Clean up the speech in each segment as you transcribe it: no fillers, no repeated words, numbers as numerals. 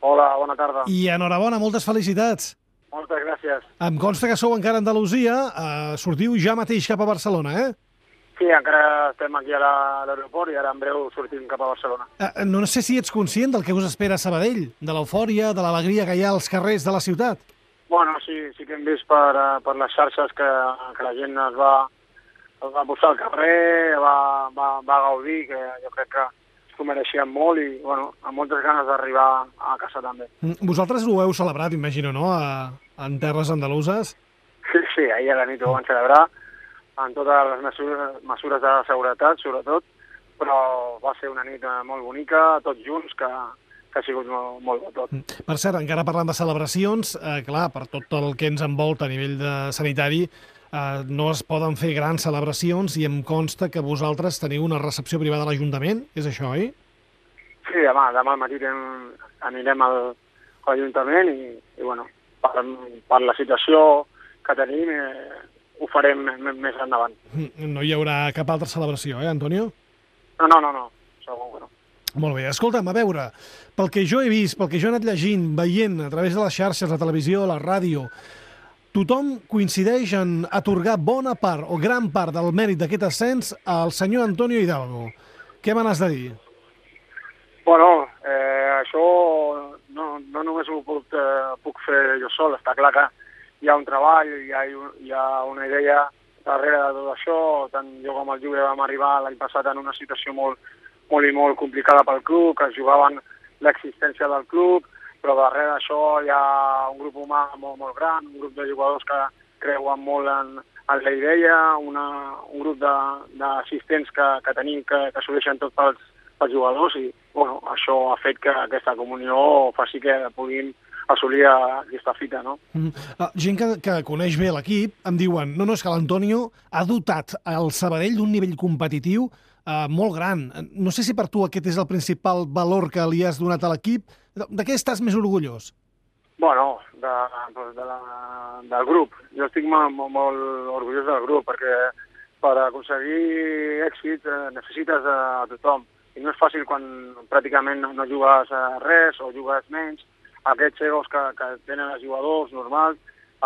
Hola, bona tarda. I enhorabona, moltes felicitats. Moltes gràcies. Em consta que sou encara a Andalusia, sortiu ja mateix cap a Barcelona, eh? Sí, encara estem aquí a l'aeroport i ara en breu sortim cap a Barcelona. No sé si ets conscient del que us espera a Sabadell, de l'eufòria, de l'alegria que hi ha als carrers de la ciutat. Bueno, sí que hem vist per les xarxes que la gent es va posar al carrer, va gaudir, que jo crec que s'ho mereixien molt i, bueno, amb moltes ganes d'arribar a casa també. Vosaltres ho heu celebrat, imagino, no?, en terres andaluses? Sí, ahir a la nit ho van celebrar, amb totes les mesures de seguretat, sobretot, però va ser una nit molt bonica, tots junts, que ha sigut molt bo tot. Per cert, encara parlant de celebracions, clar, per tot el que ens envolta a nivell sanitari, no es poden fer grans celebracions i em consta que vosaltres teniu una recepció privada a l'Ajuntament, és això, oi? Sí, demà al matí anirem a l'Ajuntament i bueno, per la situació que tenim ho farem més endavant. No hi haurà cap altra celebració, Antonio? No, segur que no. Molt bé, escolta'm, a veure, pel que jo he vist, pel que jo he anat llegint, veient a través de les xarxes, la televisió, la ràdio, tothom coincideix en atorgar bona part o gran part del mèrit d'aquest ascens al senyor Antonio Hidalgo. Què me n'has de dir? Bueno, això no només ho puc fer jo sol, està clar que hi ha un treball, hi ha una idea darrere de tot això, tant jo com el Juve vam arribar l'any passat en una situació molt complicada pel club, que es jugaven l'existència del club, però darrere d'això hi ha un grup humà molt gran, un grup de jugadors que creuen molt en la idea, un grup d'assistents que tenim que assoleixen tot pels jugadors i bueno, això ha fet que aquesta comunió faci que puguin assolir aquesta fita, no? Gent que coneix bé l'equip em diuen no, és que l'Antonio ha dotat el Sabadell d'un nivell competitiu molt gran. No sé si per tu aquest és el principal valor que li has donat a l'equip. De què estàs més orgullós? Bueno, del grup. Jo estic molt orgullós del grup, perquè per aconseguir èxit necessites a tothom. I no és fàcil quan pràcticament no jugues res o jugues menys. Aquests egos que tenen els jugadors normals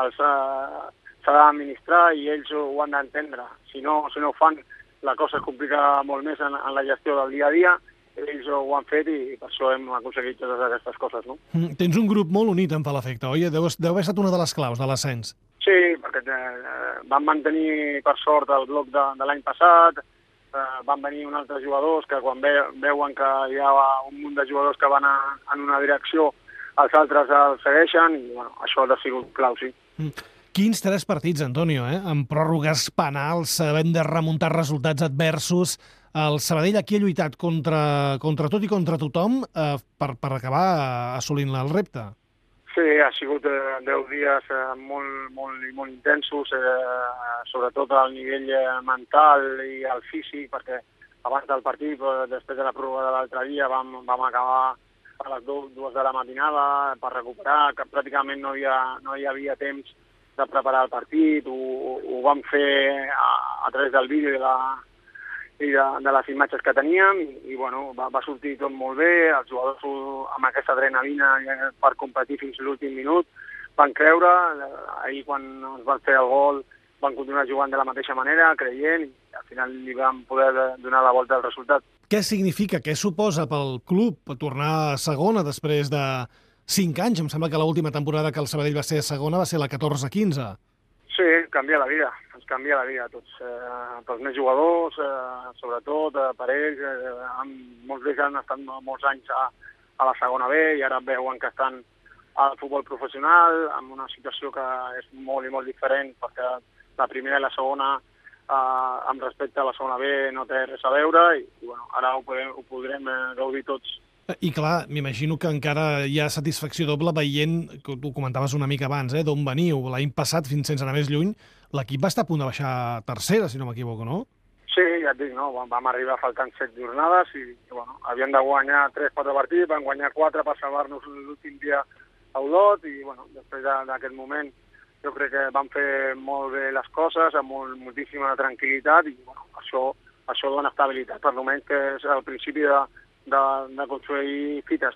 s'ha d'administrar i ells ho han d'entendre. Si no ho fan, la cosa es complica molt més en la gestió del dia a dia. Ells ho han fet i per això hem aconseguit totes aquestes coses, no? Tens un grup molt unit, em fa l'efecte, oi? Deu haver estat una de les claus de l'ascens. Sí, perquè vam mantenir, per sort, el bloc de l'any passat, van venir uns altres jugadors que quan veuen que hi ha un munt de jugadors que van en una direcció, els altres el segueixen i bueno, això ha sigut clau, sí. Quins 3 partits, Antonio, amb pròrrogues penals, havent de remuntar resultats adversos. El Sabadell aquí ha lluitat contra tot i contra tothom per acabar assolint el repte. Sí, ha sigut 10 dies molt intensos, sobretot al nivell mental i al físic, perquè abans del partit, després de la pròrroga de l'altre dia, vam acabar a les 2 de la matinada per recuperar, que pràcticament no hi havia temps de preparar el partit, ho vam fer a través del vídeo i de les imatges que teníem i bueno, va sortir tot molt bé, els jugadors amb aquesta adrenalina per competir fins l'últim minut van creure, ahir quan ens van fer el gol van continuar jugant de la mateixa manera, creient i al final li vam poder donar la volta al resultat. Què significa, què suposa pel club tornar a segona després de 5 anys? Em sembla que l'última temporada que el Sabadell va ser a segona va ser la 14-15. Sí, canvia la vida, ens canvia la vida a tots. Pels més jugadors, sobretot per ells, molts d'ells han estat molts anys a la segona B i ara veuen que estan al futbol professional, amb una situació que és molt i molt diferent, perquè la primera i la segona, amb respecte a la segona B, no té res a veure i bueno, ara ho podrem gaudir tots. I clar, m'imagino que encara hi ha satisfacció doble veient, que tu comentaves una mica abans, d'on veniu. L'any passat, fins sense anar més lluny, l'equip va estar a punt de baixar tercera, si no m'equivoco, no? Sí, ja et dic, no? Vam arribar faltant 7 jornades i bueno, havíem de guanyar 3-4 partits, vam guanyar 4 per salvar-nos l'últim dia a Olot i bueno, després d'aquest moment jo crec que vam fer molt bé les coses, amb moltíssima tranquil·litat i bueno, això dona estabilitat, per almenys que és el principi de construir fites, no?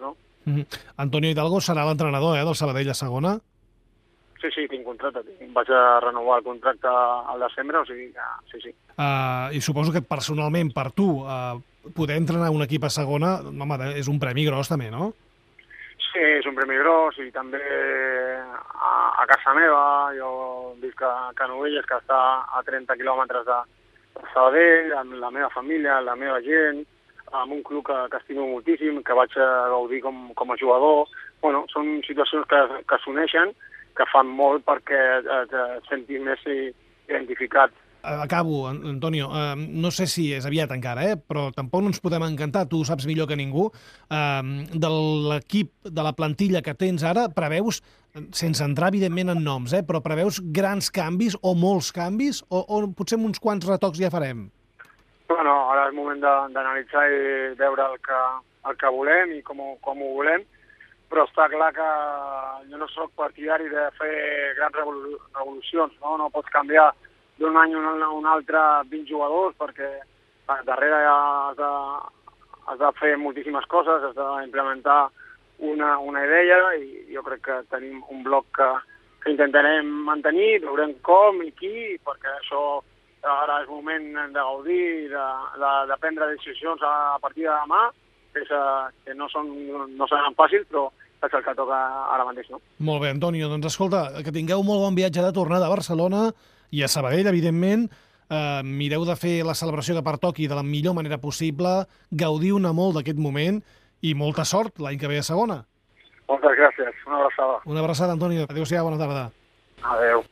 Antonio Hidalgo serà l'entrenador del Sabadell a segona? Sí, tinc contracte. Vaig a renovar el contracte al desembre, o sigui que sí. I suposo que personalment, per tu, poder entrenar un equip a segona, home, és un premi gros també, no? Sí, és un premi gros i també a casa meva, jo visc a Canovelles, que està a 30 quilòmetres de Sabadell, amb la meva família, la meva gent, amb un club que estimo moltíssim, que vaig gaudir com a jugador. Bueno, són situacions que s'uneixen, que fan molt perquè et sentis més identificat. Acabo, Antonio. No sé si és aviat encara, però tampoc no ens podem encantar, tu ho saps millor que ningú. De l'equip, de la plantilla que tens ara, preveus, sense entrar evidentment en noms, però preveus grans canvis o molts canvis o potser amb uns quants retocs ja farem? Bueno, ara és moment d'analitzar i veure el que volem i com ho volem, però està clar que jo no sóc partidari de fer grans revolucions, no? No pots canviar d'un any a un altre 20 jugadors perquè darrere has de fer moltíssimes coses, has d'implementar una idea i jo crec que tenim un bloc que intentarem mantenir, veurem com i qui, perquè això ara és moment de gaudir, de prendre decisions a partir de demà, que no seran fàcils, però és el que toca ara mateix, no? Molt bé, Antonio, doncs escolta, que tingueu molt bon viatge de tornada a Barcelona i a Sabadell, evidentment. Mireu de fer la celebració que pertoqui de la millor manera possible, gaudiu-ne molt d'aquest moment i molta sort l'any que ve a segona. Moltes gràcies, una abraçada. Una abraçada, Antonio. Adéu-siau, bona tarda. Adéu.